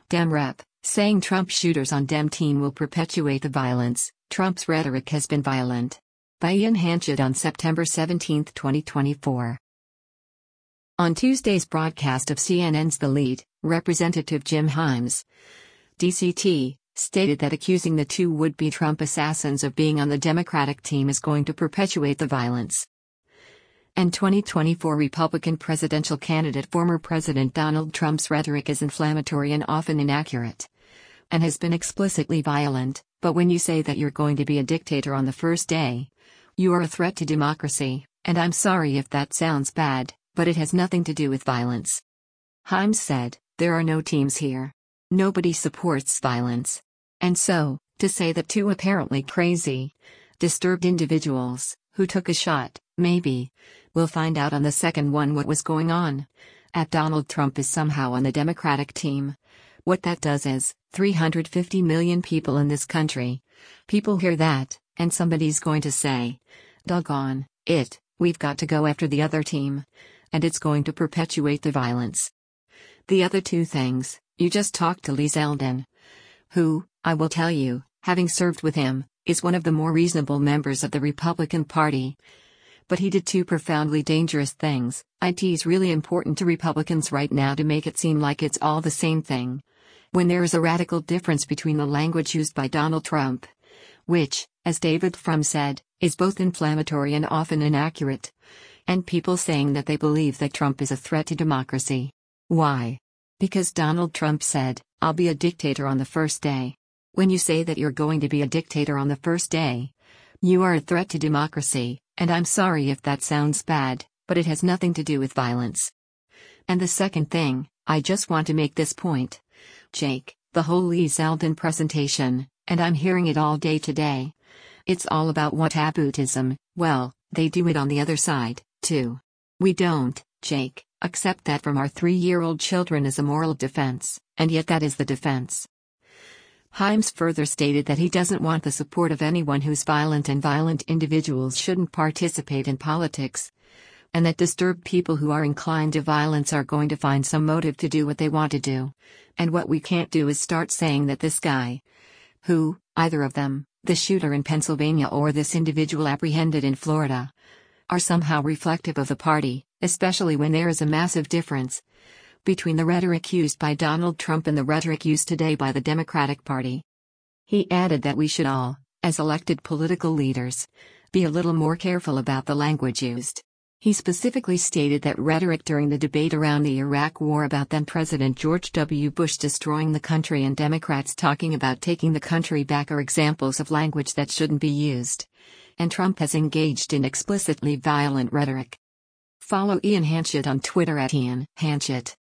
Dem Rep, saying Trump shooters on Dem team will perpetuate the violence. Trump's rhetoric has been violent. By Ian Hanchett on September 17, 2024. On Tuesday's broadcast of CNN's The Lead, Representative Jim Himes, DCT, stated that accusing the two would-be Trump assassins of being on the Democratic team is going to perpetuate the violence. And 2024 Republican presidential candidate former President Donald Trump's rhetoric is inflammatory and often inaccurate, and has been explicitly violent, but when you say that you're going to be a dictator on the first day, you are a threat to democracy, and I'm sorry if that sounds bad, but it has nothing to do with violence. Himes said, there are no teams here. Nobody supports violence. And so, to say that two apparently crazy, disturbed individuals, who took a shot, maybe, we'll find out on the second one what was going on, at Donald Trump is somehow on the Democratic team. What that does is, 350 million people in this country. People hear that, and somebody's going to say, doggone it, we've got to go after the other team. And it's going to perpetuate the violence. The other two things, you just talked to Lee Zeldin, who, I will tell you, having served with him, is one of the more reasonable members of the Republican Party. But he did two profoundly dangerous things. It's really important to Republicans right now to make it seem like it's all the same thing, when there is a radical difference between the language used by Donald Trump, which, as David Frum said, is both inflammatory and often inaccurate, and people saying that they believe that Trump is a threat to democracy. Why? Because Donald Trump said, I'll be a dictator on the first day. When you say that you're going to be a dictator on the first day, you are a threat to democracy, and I'm sorry if that sounds bad, but it has nothing to do with violence. And the second thing, I just want to make this point. Jake, the whole Lee Zeldin presentation, and I'm hearing it all day today. It's all about whataboutism. Well, they do it on the other side, too. We don't, Jake, accept that from our 3-year-old children as a moral defense, and yet that is the defense. Himes further stated that he doesn't want the support of anyone who's violent, and violent individuals shouldn't participate in politics, and that disturbed people who are inclined to violence are going to find some motive to do what they want to do. And what we can't do is start saying that this guy, who, either of them, the shooter in Pennsylvania or this individual apprehended in Florida, are somehow reflective of the party, especially when there is a massive difference between the rhetoric used by Donald Trump and the rhetoric used today by the Democratic Party. He added that we should all, as elected political leaders, be a little more careful about the language used. He specifically stated that rhetoric during the debate around the Iraq War about then-President George W. Bush destroying the country and Democrats talking about taking the country back are examples of language that shouldn't be used. And Trump has engaged in explicitly violent rhetoric. Follow Ian Hanchett on Twitter at Ian Hanchett.